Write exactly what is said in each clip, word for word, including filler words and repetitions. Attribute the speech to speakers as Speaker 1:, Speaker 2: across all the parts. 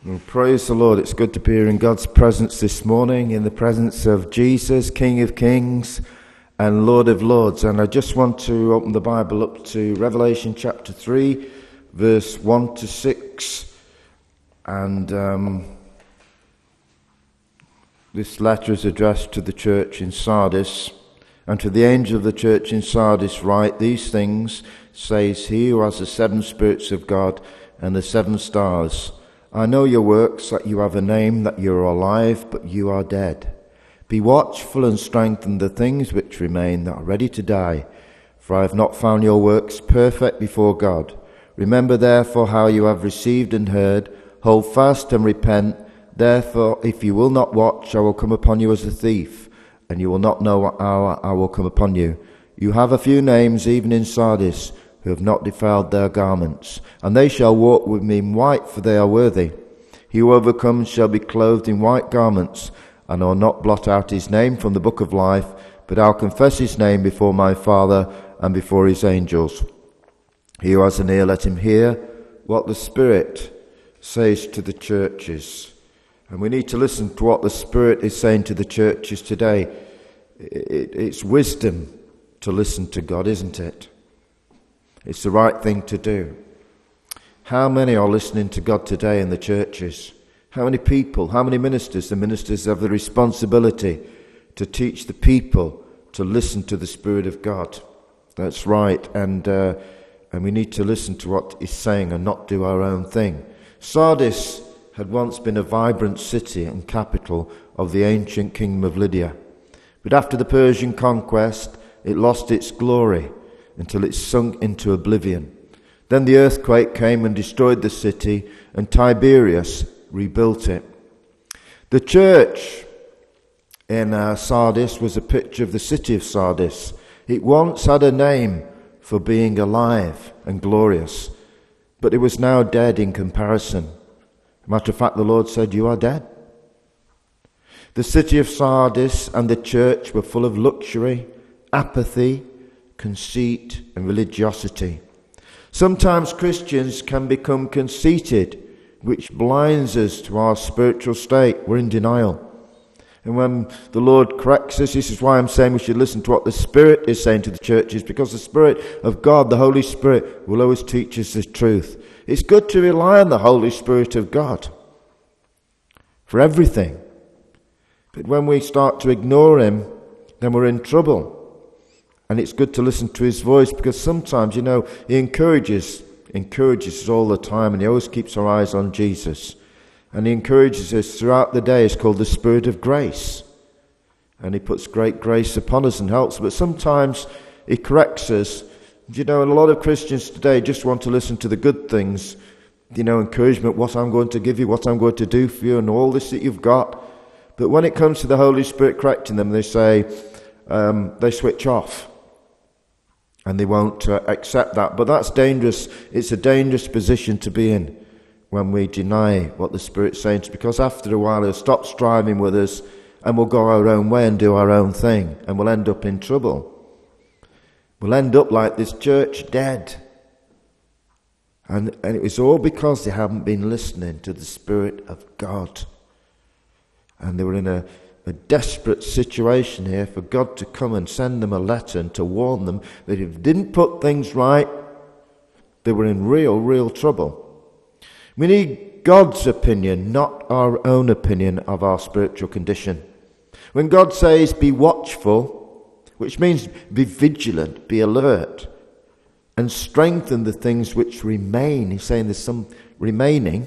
Speaker 1: Well, praise the Lord. It's good to be here in God's presence this morning, in the presence of Jesus, King of Kings and Lord of Lords. And I just want to open the Bible up to Revelation chapter three, verse one to six. And um, this letter is addressed to the church in Sardis. And to the angel of the church in Sardis write, "These things says he who has the seven spirits of God and the seven stars. I know your works, that you have a name, that you are alive, but you are dead. Be watchful and strengthen the things which remain that are ready to die, for I have not found your works perfect before God. Remember therefore how you have received and heard, hold fast and repent. Therefore, if you will not watch, I will come upon you as a thief, and you will not know what hour I will come upon you. You have a few names, even in Sardis, who have not defiled their garments, and they shall walk with me in white, for they are worthy. He who overcomes shall be clothed in white garments, and I will not blot out his name from the book of life, but I'll confess his name before my Father and before his angels. He who has an ear, let him hear what the Spirit says to the churches." And we need to listen to what the Spirit is saying to the churches today. It's wisdom to listen to God, isn't it? It's the right thing to do. How many are listening to God today in the churches? How many people, how many ministers? The ministers have the responsibility to teach the people to listen to the Spirit of God. That's right. And uh, and we need to listen to what He's saying and not do our own thing. Sardis had once been a vibrant city and capital of the ancient kingdom of Lydia. But after the Persian conquest, it lost its glory until it sunk into oblivion. Then the earthquake came and destroyed the city, and Tiberius rebuilt it. The church in uh, Sardis was a picture of the city of Sardis. It once had a name for being alive and glorious, but it was now dead in comparison. Matter of fact, the Lord said, "You are dead." The city of Sardis and the church were full of luxury, apathy, conceit and religiosity. Sometimes Christians can become conceited, which blinds us to our spiritual state. We're in denial. And when the Lord corrects us, this is why I'm saying we should listen to what the Spirit is saying to the churches, because the Spirit of God, the Holy Spirit, will always teach us the truth. It's good to rely on the Holy Spirit of God for everything. But when we start to ignore Him, then we're in trouble. And it's good to listen to His voice, because sometimes, you know, He encourages, encourages us all the time, and He always keeps our eyes on Jesus. And He encourages us throughout the day. It's called the Spirit of grace. And He puts great grace upon us and helps. But sometimes He corrects us. You know, and a lot of Christians today just want to listen to the good things, you know, encouragement, what I'm going to give you, what I'm going to do for you, and all this that you've got. But when it comes to the Holy Spirit correcting them, they say, um, they switch off. And they won't uh, accept that. But that's dangerous. It's a dangerous position to be in when we deny what the Spirit's saying to us, because after a while He'll stop striving with us and we'll go our own way and do our own thing, and we'll end up in trouble. We'll end up like this church, dead. And, and it was all because they haven't been listening to the Spirit of God. And they were in a A desperate situation here for God to come and send them a letter and to warn them that if they didn't put things right, they were in real, real trouble. We need God's opinion, not our own opinion of our spiritual condition. When God says, "Be watchful," which means be vigilant, be alert, and strengthen the things which remain. He's saying there's some remaining.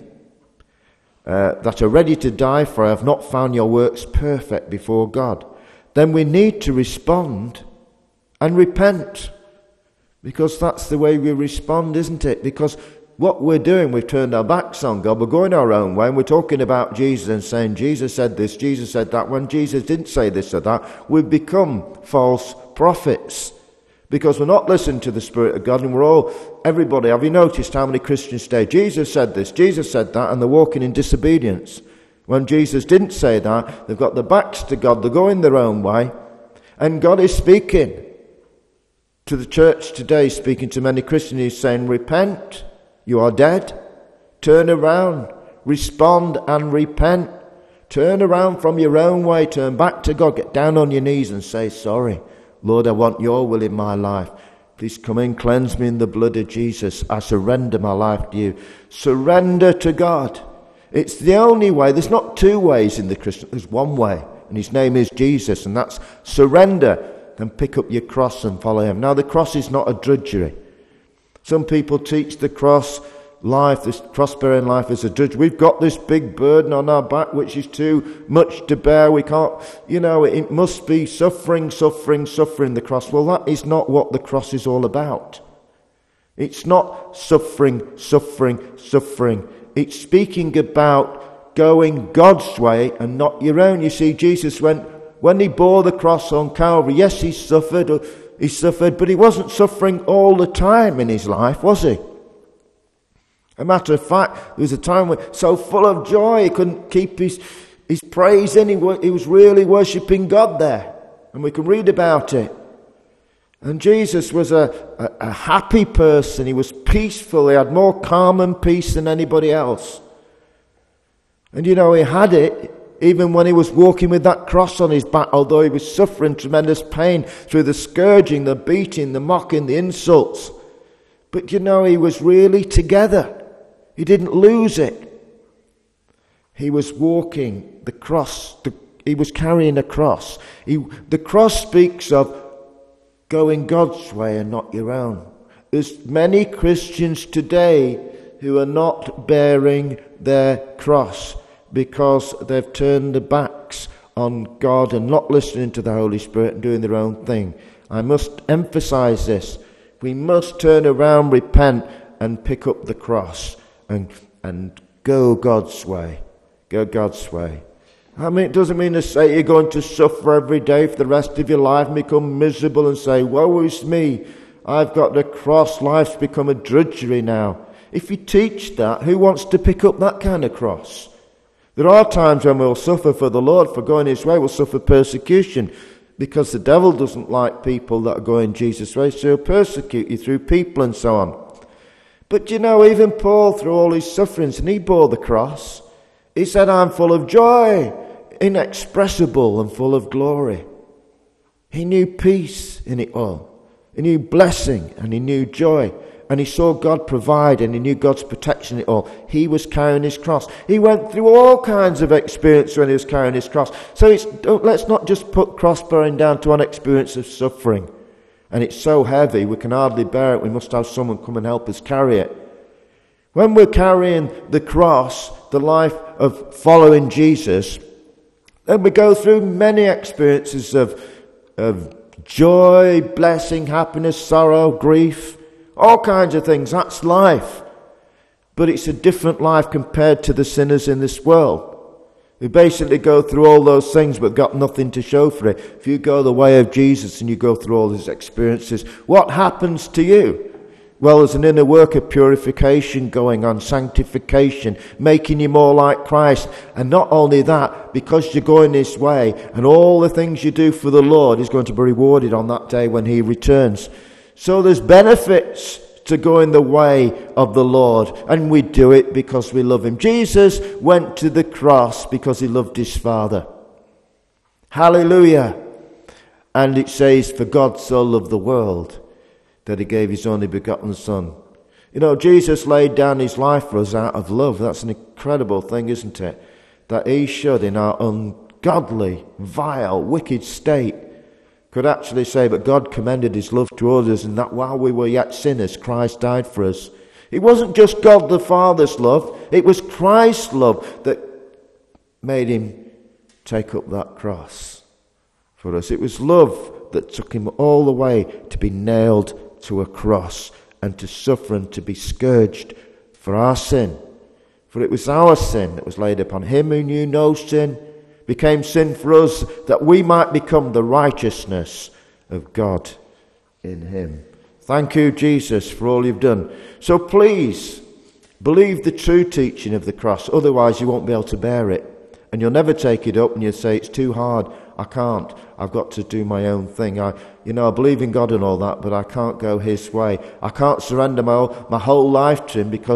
Speaker 1: Uh, that are ready to die, for I have not found your works perfect before God. Then we need to respond and repent, because that's the way we respond, isn't it? Because what we're doing, we've turned our backs on God, we're going our own way, and we're talking about Jesus and saying Jesus said this, Jesus said that, when Jesus didn't say this or that. We've become false prophets because we're not listening to the Spirit of God, and we're all, everybody, have you noticed how many Christians say, Jesus said this, Jesus said that, and they're walking in disobedience. When Jesus didn't say that, they've got their backs to God, they're going their own way, and God is speaking to the church today, speaking to many Christians. He's saying, repent, you are dead, turn around, Respond and repent. Turn around from your own way. Turn back to God. Get down on your knees and say, sorry, Lord, I want your will in my life. Please come in, cleanse me in the blood of Jesus. I surrender my life to you. Surrender to God. It's the only way. There's not two ways in the Christian. There's one way, and his name is Jesus, and that's surrender and pick up your cross and follow him. Now, the cross is not a drudgery. Some people teach the cross life, this cross-bearing life, as a drudgery. We've got this big burden on our back which is too much to bear. We can't, you know, it must be suffering, suffering, suffering, the cross. Well, that is not what the cross is all about. It's not suffering, suffering, suffering. It's speaking about going God's way and not your own. You see, Jesus went, when he bore the cross on Calvary, yes, he suffered, he suffered, but he wasn't suffering all the time in his life, was he? A matter of fact, there was a time when so full of joy he couldn't keep his, his praise in. He, he was really worshipping God there. And we can read about it. And Jesus was a, a, a happy person. He was peaceful. He had more calm and peace than anybody else. And you know, he had it even when he was walking with that cross on his back, although he was suffering tremendous pain through the scourging, the beating, the mocking, the insults. But you know, he was really together. He didn't lose it. He was walking the cross. The, he was carrying a cross. He, the cross speaks of going God's way and not your own. There's many Christians today who are not bearing their cross because they've turned their backs on God and not listening to the Holy Spirit and doing their own thing. I must emphasize this. We must turn around, repent, and pick up the cross and and go God's way. Go God's way. I mean, it doesn't mean to say you're going to suffer every day for the rest of your life and become miserable and say, woe is me, I've got the cross, life's become a drudgery now. If you teach that, who wants to pick up that kind of cross? There are times when we'll suffer for the Lord, for going his way, we'll suffer persecution, because the devil doesn't like people that are going Jesus' way, so he'll persecute you through people and so on. But you know, even Paul, through all his sufferings, and he bore the cross, he said, I'm full of joy, inexpressible and full of glory. He knew peace in it all. He knew blessing and he knew joy. And he saw God provide and he knew God's protection in it all. He was carrying his cross. He went through all kinds of experience when he was carrying his cross. So it's, don't, let's not just put cross-bearing down to one experience of suffering. And it's so heavy, we can hardly bear it. We must have someone come and help us carry it. When we're carrying the cross, the life of following Jesus, then we go through many experiences of, of joy, blessing, happiness, sorrow, grief, all kinds of things. That's life. But it's a different life compared to the sinners in this world. We basically go through all those things but got nothing to show for it. If you go the way of Jesus and you go through all these experiences, what happens to you? Well, there's an inner work of purification going on, sanctification, making you more like Christ. And not only that, because you're going this way and all the things you do for the Lord is going to be rewarded on that day when he returns. So there's benefits to going the way of the Lord, and we do it because we love him. Jesus went to the cross because he loved his Father. Hallelujah. And it says, for God so loved the world that he gave his only begotten Son. You know, Jesus laid down his life for us out of love. That's an incredible thing, isn't it? That he should, in our ungodly, vile, wicked state, could actually say, but God commended his love towards us, and that while we were yet sinners, Christ died for us. It wasn't just God the Father's love, it was Christ's love that made him take up that cross for us. It was love that took him all the way to be nailed to a cross and to suffer and to be scourged for our sin. For it was our sin that was laid upon him who knew no sin, became sin for us, that we might become the righteousness of God in him. Thank you, Jesus, for all you've done. So please, believe the true teaching of the cross, otherwise you won't be able to bear it. And you'll never take it up and you'll say, it's too hard, I can't, I've got to do my own thing. I, you know, I believe in God and all that, but I can't go his way. I can't surrender my whole, my whole life to him because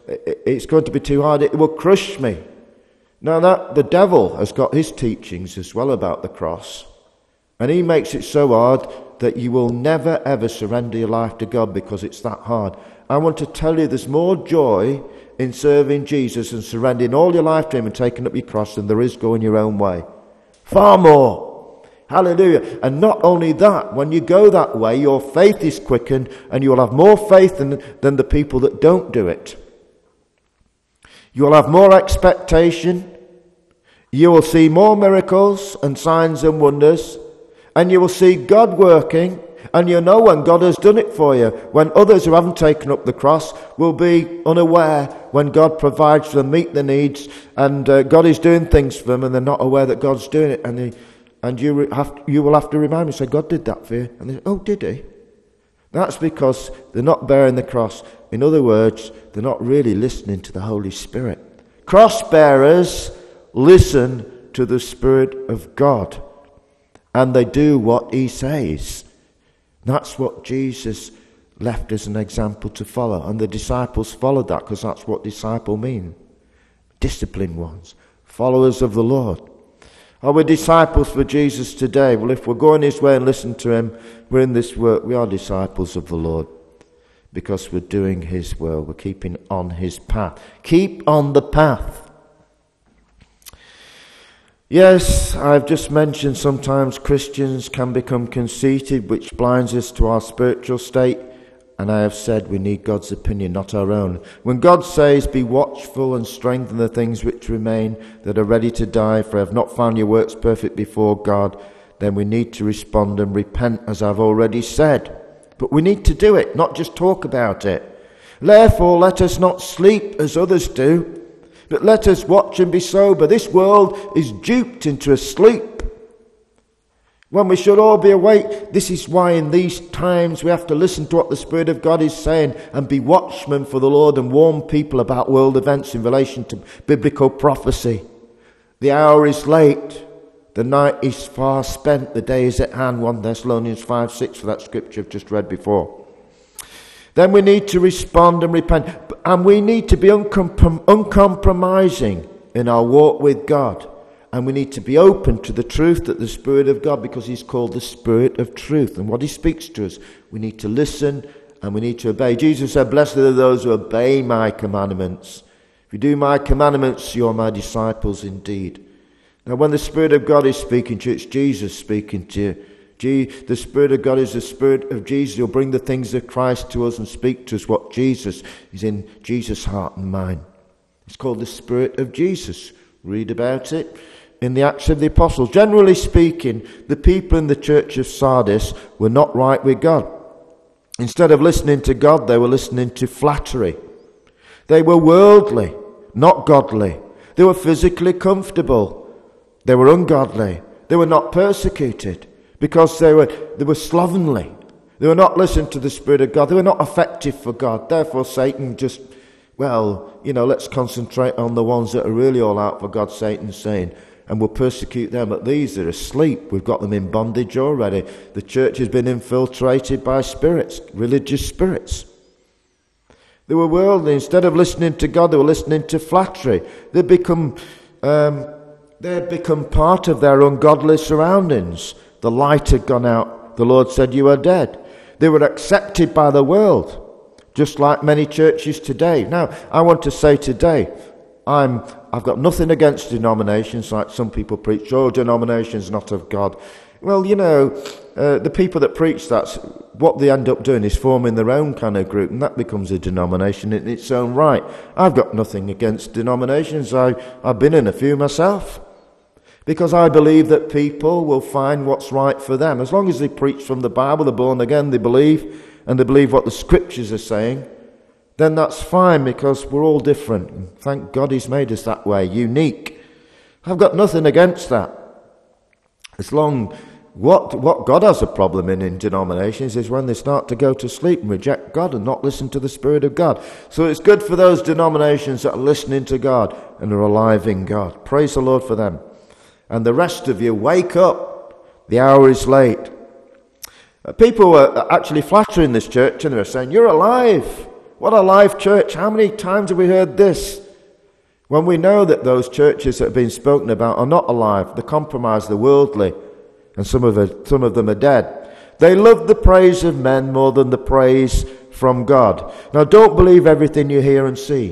Speaker 1: it's going to be too hard. It will crush me. Now that the devil has got his teachings as well about the cross, and he makes it so hard that you will never ever surrender your life to God because it's that hard. I want to tell you there's more joy in serving Jesus and surrendering all your life to him and taking up your cross than there is going your own way. Far more. Hallelujah. And not only that, when you go that way, your faith is quickened and you will have more faith than, than the people that don't do it. You will have more expectation. You will see more miracles and signs and wonders. And you will see God working. And you know when God has done it for you. When others who haven't taken up the cross will be unaware when God provides for them, meet their needs. And uh, God is doing things for them and they're not aware that God's doing it. And, he, and you, have, you will have to remind me, say, God did that for you. And they say, oh, did he? That's because they're not bearing the cross. In other words, they're not really listening to the Holy Spirit. Cross bearers listen to the Spirit of God. And they do what he says. That's what Jesus left as an example to follow. And the disciples followed that because that's what disciple mean. Disciplined ones. Followers of the Lord. Are we disciples for Jesus today? Well, if we're going his way and listen to him, we're in this work. We are disciples of the Lord. Because we're doing his will. We're keeping on his path. Keep on the path. Yes, I've just mentioned sometimes Christians can become conceited, which blinds us to our spiritual state. And I have said we need God's opinion, not our own. When God says, be watchful and strengthen the things which remain that are ready to die, for I have not found your works perfect before God, then we need to respond and repent, as I've already said. But we need to do it, not just talk about it. Therefore, let us not sleep as others do, but let us watch and be sober. This world is duped into a sleep when we should all be awake. This is why in these times we have to listen to what the Spirit of God is saying and be watchmen for the Lord and warn people about world events in relation to biblical prophecy. The hour is late. The night is far spent. The day is at hand. First Thessalonians five six for that scripture I've just read before. Then we need to respond and repent. And we need to be uncomprom- uncompromising in our walk with God. And we need to be open to the truth that the Spirit of God, because he's called the Spirit of truth. And what he speaks to us, we need to listen and we need to obey. Jesus said, blessed are those who obey my commandments. If you do my commandments, you're my disciples indeed. Now when the Spirit of God is speaking to you, it's Jesus speaking to you. The Spirit of God is the Spirit of Jesus. He'll bring the things of Christ to us and speak to us what Jesus is in Jesus' heart and mind. It's called the Spirit of Jesus. Read about it in the Acts of the Apostles. Generally speaking, the people in the church of Sardis were not right with God. Instead of listening to God, they were listening to flattery. They were worldly, not godly. They were physically comfortable. They were ungodly. They were not persecuted. Because they were they were slovenly. They were not listening to the Spirit of God. They were not effective for God. Therefore, Satan just, well, you know, let's concentrate on the ones that are really all out for God, Satan's saying, and we'll persecute them. But these are asleep. We've got them in bondage already. The church has been infiltrated by spirits, religious spirits. They were worldly. Instead of listening to God, they were listening to flattery. They'd become, um, they'd become part of their ungodly surroundings. The light had gone out. The Lord said, you are dead. They were accepted by the world, just like many churches today. Now, I want to say today, I'm, I've got nothing against denominations, like some people preach, oh, denominations not of God. Well, you know, uh, the people that preach that, what they end up doing is forming their own kind of group, and that becomes a denomination in its own right. I've got nothing against denominations. I, I've been in a few myself. Because I believe that people will find what's right for them. As long as they preach from the Bible, they're born again, they believe, and they believe what the Scriptures are saying, then that's fine, because we're all different. And thank God he's made us that way, unique. I've got nothing against that. As long, what, what God has a problem in in denominations is when they start to go to sleep and reject God and not listen to the Spirit of God. So it's good for those denominations that are listening to God and are alive in God. Praise the Lord for them. And the rest of you, wake up. The hour is late. Uh, people were actually flattering this church and they were saying, you're alive. What a live church. How many times have we heard this? When we know that those churches that have been spoken about are not alive, they're compromised, they're worldly, and some of, it, some of them are dead. They love the praise of men more than the praise from God. Now, don't believe everything you hear and see.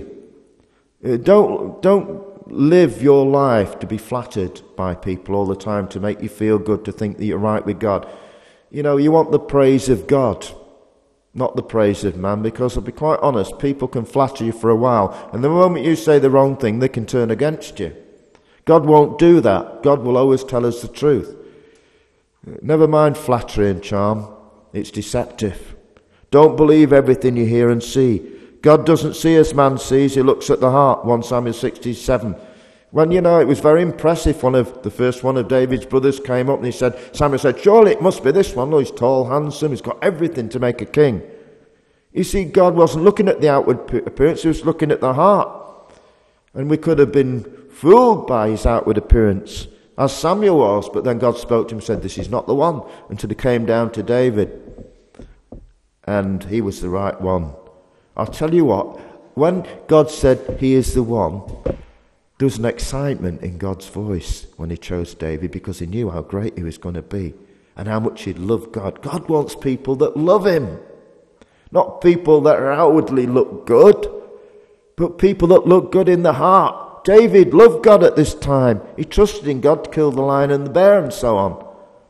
Speaker 1: Don't, don't live your life to be flattered by people all the time, to make you feel good, to think that you're right with God. You know, you want the praise of God, not the praise of man, because I'll be quite honest, people can flatter you for a while, and the moment you say the wrong thing, they can turn against you. God won't do that. God will always tell us the truth. Never mind flattery and charm. It's deceptive. Don't believe everything you hear and see. God doesn't see as man sees. He looks at the heart. First Samuel sixty-seven. When, you know, it was very impressive. One of the first one of David's brothers came up and he said, Samuel said, surely it must be this one. Oh, he's tall, handsome. He's got everything to make a king. You see, God wasn't looking at the outward appearance. He was looking at the heart. And we could have been fooled by his outward appearance, as Samuel was. But then God spoke to him and said, this is not the one. Until he came down to David. And he was the right one. I'll tell you what, when God said he is the one, there was an excitement in God's voice when he chose David, because he knew how great he was going to be and how much he'd love God. God wants people that love him, not people that outwardly look good, but people that look good in the heart. David loved God at this time. He trusted in God to kill the lion and the bear and so on.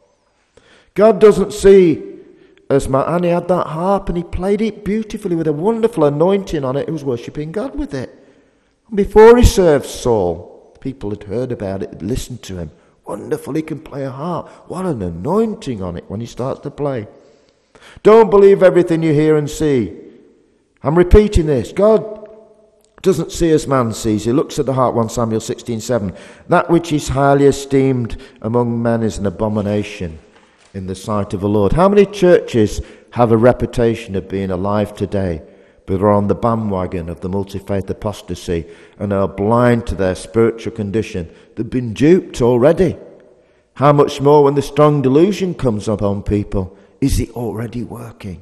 Speaker 1: God doesn't see as man, and he had that harp and he played it beautifully with a wonderful anointing on it. He was worshipping God with it. Before he served Saul, people had heard about it, had listened to him. Wonderful, he can play a harp. What an anointing on it when he starts to play. Don't believe everything you hear and see. I'm repeating this. God doesn't see as man sees. He looks at the heart, First Samuel sixteen seven. That which is highly esteemed among men is an abomination in the sight of the Lord. How many churches have a reputation of being alive today, but are on the bandwagon of the multi-faith apostasy and are blind to their spiritual condition? They've been duped already. How much more when the strong delusion comes upon people? Is it already working?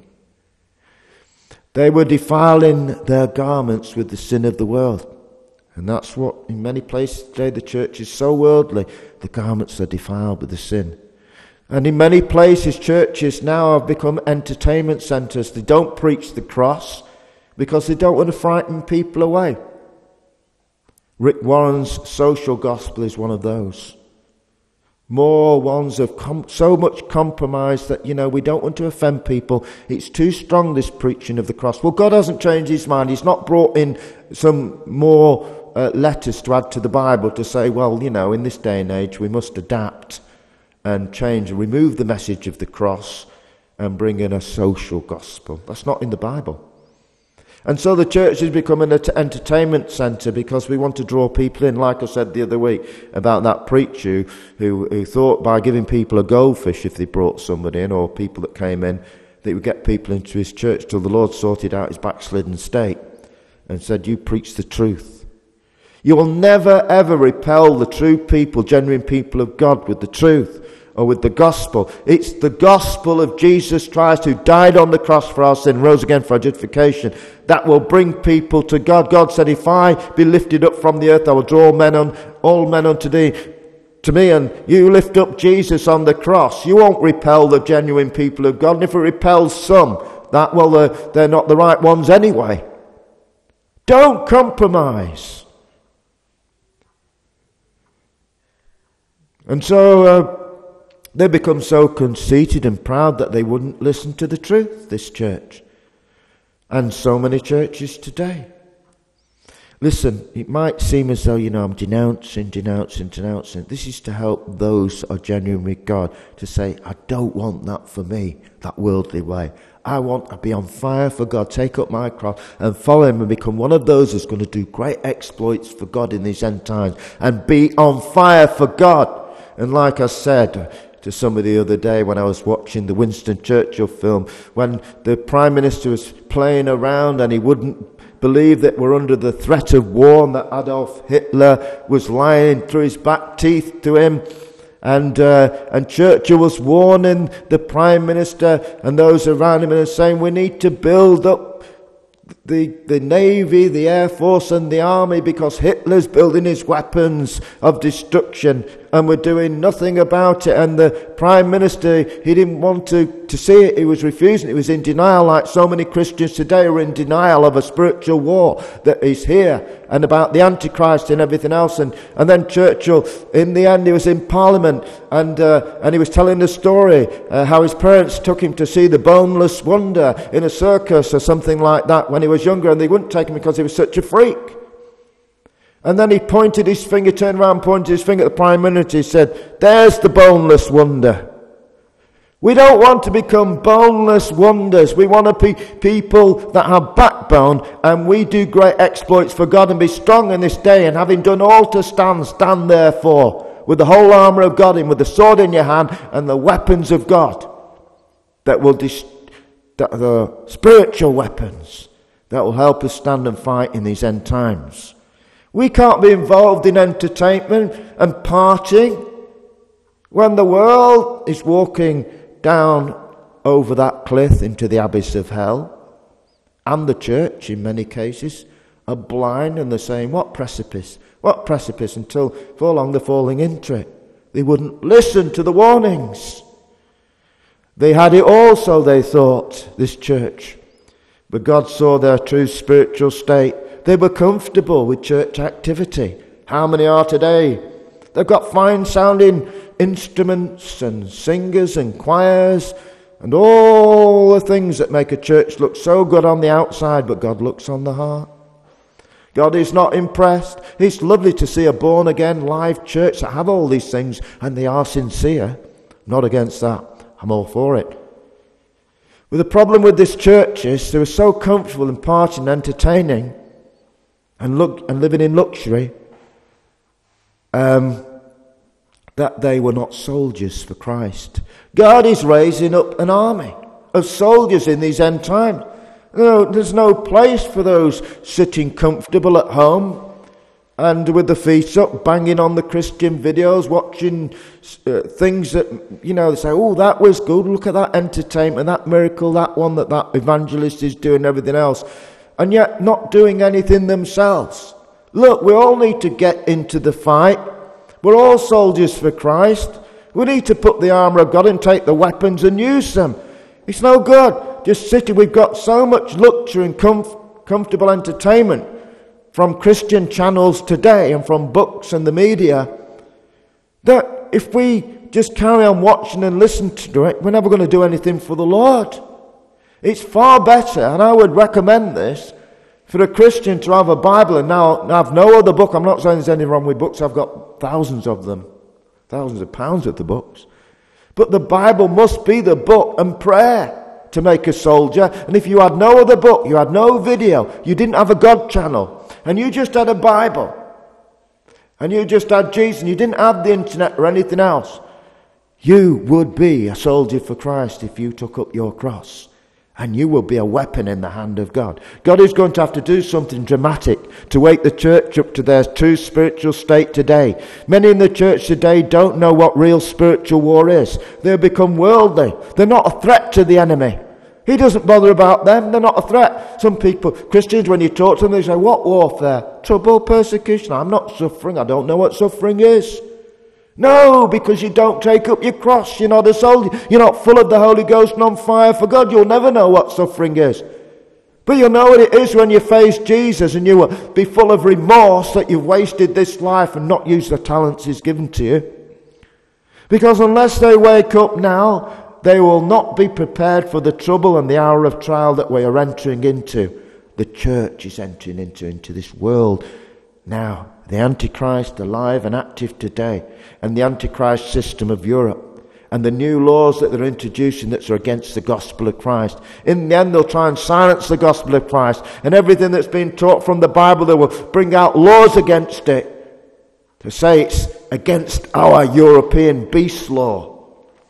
Speaker 1: They were defiling their garments with the sin of the world. And that's what, in many places today, the church is so worldly. The garments are defiled with the sin. And in many places, churches now have become entertainment centres. They don't preach the cross because they don't want to frighten people away. Rick Warren's social gospel is one of those. More ones of com- so much compromise that, you know, we don't want to offend people. It's too strong, this preaching of the cross. Well, God hasn't changed his mind. He's not brought in some more uh, letters to add to the Bible to say, well, you know, in this day and age we must adapt and change and remove the message of the cross and bring in a social gospel. That's not in the Bible. And so the church has become an entertainment centre because we want to draw people in. Like I said the other week about that preacher who, who thought by giving people a goldfish if they brought somebody in, or people that came in, that he would get people into his church till the Lord sorted out his backslidden state and said, you preach the truth. You will never ever repel the true people, genuine people of God with the truth or with the gospel. It's the gospel of Jesus Christ, who died on the cross for our sin, rose again for our justification, that will bring people to God. God said, if I be lifted up from the earth, I will draw men on, all men unto thee, to me, and you lift up Jesus on the cross. You won't repel the genuine people of God. And if it repels some, that, well, they're, they're not the right ones anyway. Don't compromise. And so uh, they become so conceited and proud that they wouldn't listen to the truth, this church. And so many churches today. Listen, it might seem as though, you know, I'm denouncing, denouncing, denouncing. This is to help those who are genuine with God to say, I don't want that for me, that worldly way. I want to be on fire for God, take up my cross and follow him and become one of those who's going to do great exploits for God in these end times and be on fire for God. And like I said to somebody the other day when I was watching the Winston Churchill film, when the Prime Minister was playing around and he wouldn't believe that we're under the threat of war and that Adolf Hitler was lying through his back teeth to him, and uh, and Churchill was warning the Prime Minister and those around him and saying, we need to build up the, the Navy, the Air Force and the Army because Hitler's building his weapons of destruction and we're doing nothing about it. And the Prime Minister, he didn't want to, to see it. He was refusing. He was in denial, like so many Christians today are in denial of a spiritual war that is here and about the Antichrist and everything else. And, and then Churchill, in the end, he was in Parliament and uh, and he was telling the story uh, how his parents took him to see the Boneless Wonder in a circus or something like that when he was younger, and they wouldn't take him because he was such a freak. And then he pointed his finger, turned around, pointed his finger at the Prime Minister. He said, "There's the Boneless Wonder." We don't want to become boneless wonders. We want to be people that have backbone, and we do great exploits for God and be strong in this day. And having done all to stand, stand therefore with the whole armour of God in, with the sword in your hand and the weapons of God that will dis- that the spiritual weapons that will help us stand and fight in these end times. We can't be involved in entertainment and partying when the world is walking down over that cliff into the abyss of hell, and the church in many cases are blind and they're saying, what precipice, what precipice, until for long they're falling into it. They wouldn't listen to the warnings. They had it all, so they thought, this church, but God saw their true spiritual state. They were comfortable with church activity. How many are today? They've got fine sounding instruments and singers and choirs and all the things that make a church look so good on the outside, but God looks on the heart. God is not impressed. It's lovely to see a born again live church that have all these things and they are sincere. Not against that. I'm all for it. But the problem with this church is they were so comfortable in partying and entertaining and look and living in luxury um, that they were not soldiers for Christ. God is raising up an army of soldiers in these end times. No, there's no place for those sitting comfortable at home and with the feet up, banging on the Christian videos, watching uh, things that, you know, they say, oh, that was good, look at that entertainment, that miracle, that one that that evangelist is doing, everything else, and yet not doing anything themselves. Look, we all need to get into the fight. We're all soldiers for Christ. We need to put the armour of God and take the weapons and use them. It's no good just sitting. We've got so much luxury and comf- comfortable entertainment from Christian channels today and from books and the media that if we just carry on watching and listening to it, we're never going to do anything for the Lord. It's far better, and I would recommend this, for a Christian to have a Bible and now have no other book. I'm not saying there's anything wrong with books. I've got thousands of them, thousands of pounds of the books. But the Bible must be the book and prayer to make a soldier. And if you had no other book, you had no video, you didn't have a God channel, and you just had a Bible, and you just had Jesus, and you didn't have the internet or anything else, you would be a soldier for Christ if you took up your cross. And you will be a weapon in the hand of God. God is going to have to do something dramatic to wake the church up to their true spiritual state today. Many in the church today don't know what real spiritual war is. They've become worldly. They're not a threat to the enemy. He doesn't bother about them. They're not a threat. Some people, Christians, when you talk to them, they say, what warfare? Trouble, persecution. I'm not suffering. I don't know what suffering is. No, because you don't take up your cross. You're not a soldier. You're not full of the Holy Ghost and on fire for God. You'll never know what suffering is. But you'll know what it is when you face Jesus, and you will be full of remorse that you've wasted this life and not used the talents He's given to you. Because unless they wake up now, they will not be prepared for the trouble and the hour of trial that we are entering into. The church is entering into, into this world now. The Antichrist alive and active today, and the Antichrist system of Europe, and the new laws that they're introducing that are against the gospel of Christ. In the end, they'll try and silence the gospel of Christ, and everything that's been taught from the Bible, they will bring out laws against it to say it's against our European beast law.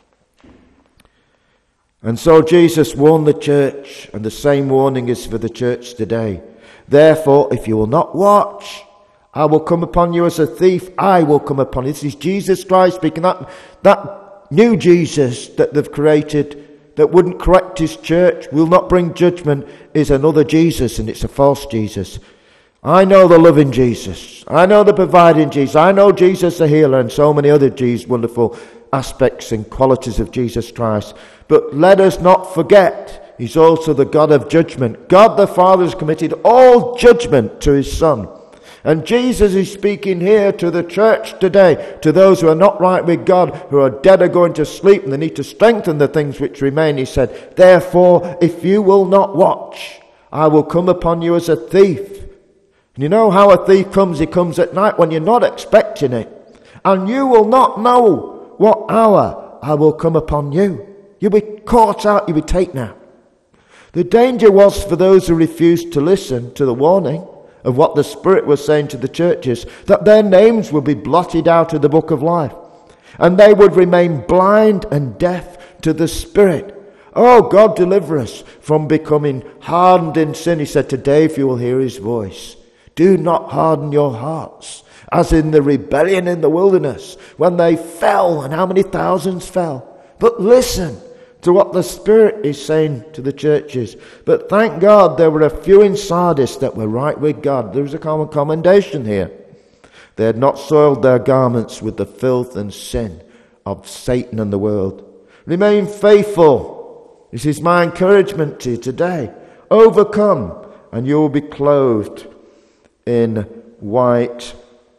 Speaker 1: And so Jesus warned the church, and the same warning is for the church today. Therefore, if you will not watch, I will come upon you as a thief. I will come upon you. This is Jesus Christ speaking. That, that new Jesus that they've created that wouldn't correct his church, will not bring judgment, is another Jesus, and it's a false Jesus. I know the loving Jesus. I know the providing Jesus. I know Jesus the healer and so many other Jesus, wonderful aspects and qualities of Jesus Christ. But let us not forget, he's also the God of judgment. God the Father has committed all judgment to his Son. And Jesus is speaking here to the church today, to those who are not right with God, who are dead or going to sleep, and they need to strengthen the things which remain. He said, therefore, if you will not watch, I will come upon you as a thief. And you know how a thief comes? He comes at night when you're not expecting it. And you will not know what hour I will come upon you. You'll be caught out, you'll be taken out. The danger was for those who refused to listen to the warning of what the Spirit was saying to the churches, that their names would be blotted out of the book of life, and they would remain blind and deaf to the Spirit. Oh, God, deliver us from becoming hardened in sin. He said, today if you will hear his voice, do not harden your hearts, as in the rebellion in the wilderness, when they fell, and how many thousands fell. But listen to what the Spirit is saying to the churches. But thank God there were a few in Sardis that were right with God. There was a common commendation here. They had not soiled their garments with the filth and sin of Satan and the world. Remain faithful. This is my encouragement to you today. Overcome, and you will be clothed in white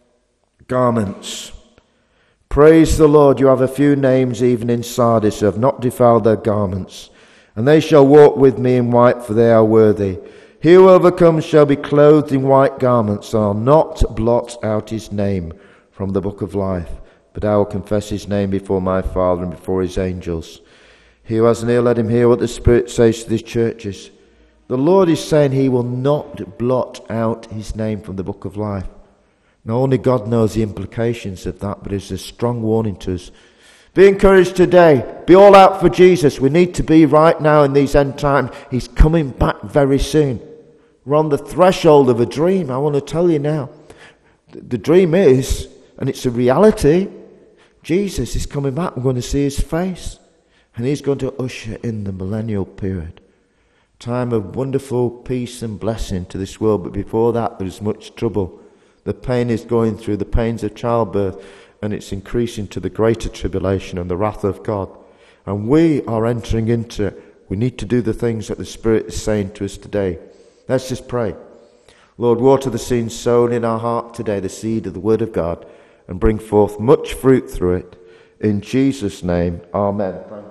Speaker 1: garments. Praise the Lord, you have a few names even in Sardis who have not defiled their garments, and they shall walk with me in white, for they are worthy. He who overcomes shall be clothed in white garments, and I'll not blot out his name from the book of life, but I will confess his name before my Father and before his angels. He who has an ear, let him hear what the Spirit says to these churches. The Lord is saying he will not blot out his name from the book of life. Now, only God knows the implications of that, but it's a strong warning to us. Be encouraged today. Be all out for Jesus. We need to be right now in these end times. He's coming back very soon. We're on the threshold of a dream. I want to tell you now. The dream is, and it's a reality, Jesus is coming back. We're going to see his face. And he's going to usher in the millennial period. Time of wonderful peace and blessing to this world. But before that, there's much trouble. The pain is going through the pains of childbirth, and it's increasing to the greater tribulation and the wrath of God. And we are entering into it. We need to do the things that the Spirit is saying to us today. Let's just pray. Lord, water the seed sown in our heart today, the seed of the Word of God, and bring forth much fruit through it. In Jesus' name, amen.